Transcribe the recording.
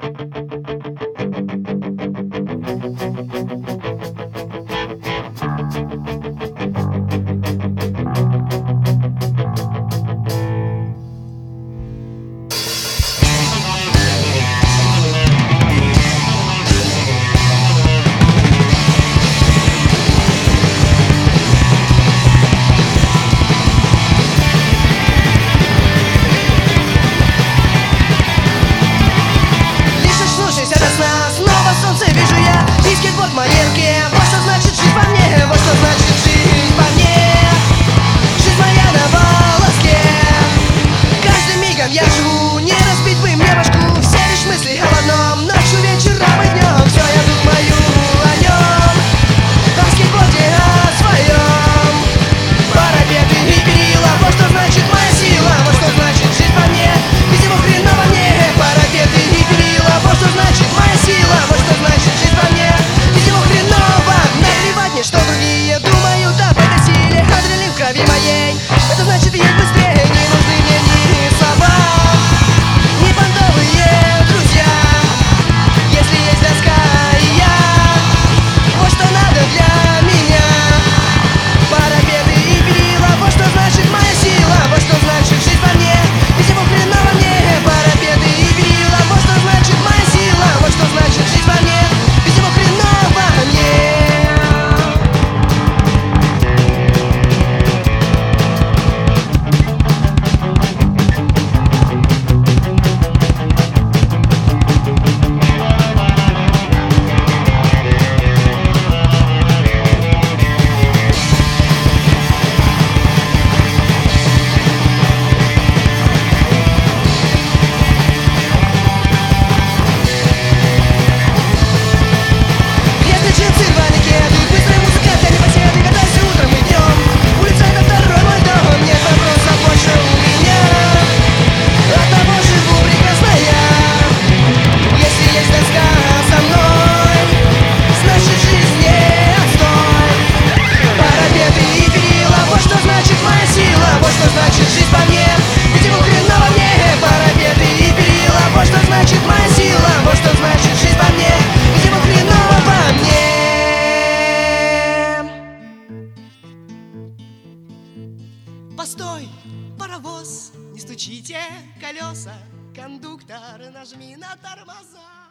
Скейтборд в малинке, вот что значит жить во мне, вот что значит жить во мне. Жизнь моя на волоске, каждым мигом я живу, не разбить бы мне башку. Все лишь мысли об одном, ночью, вечером и днем. Все я думаю о нем, о скейтборде, о своем. Парапеты и перила, вот что значит моя сила, вот что значит жить во мне, без его хрена во мне. Парапеты и перила, вот что значит моя сила, вот что значит жить во мне. Что другие думают об этой силе, адреналин в крови моей. Это значит есть быстрее, не нужны мне ни слова, ни понтовые друзья. Если есть доска и я, вот что надо для меня. Парапеты и перила, вот что значит моя сила, вот что значит жить во мне, без его хрена во мне. Парапеты и перила, вот что значит моя сила, вот что значит жить во мне, без его хрена во мне. Постой, паровоз, не стучите колеса, кондуктор, нажми на тормоза.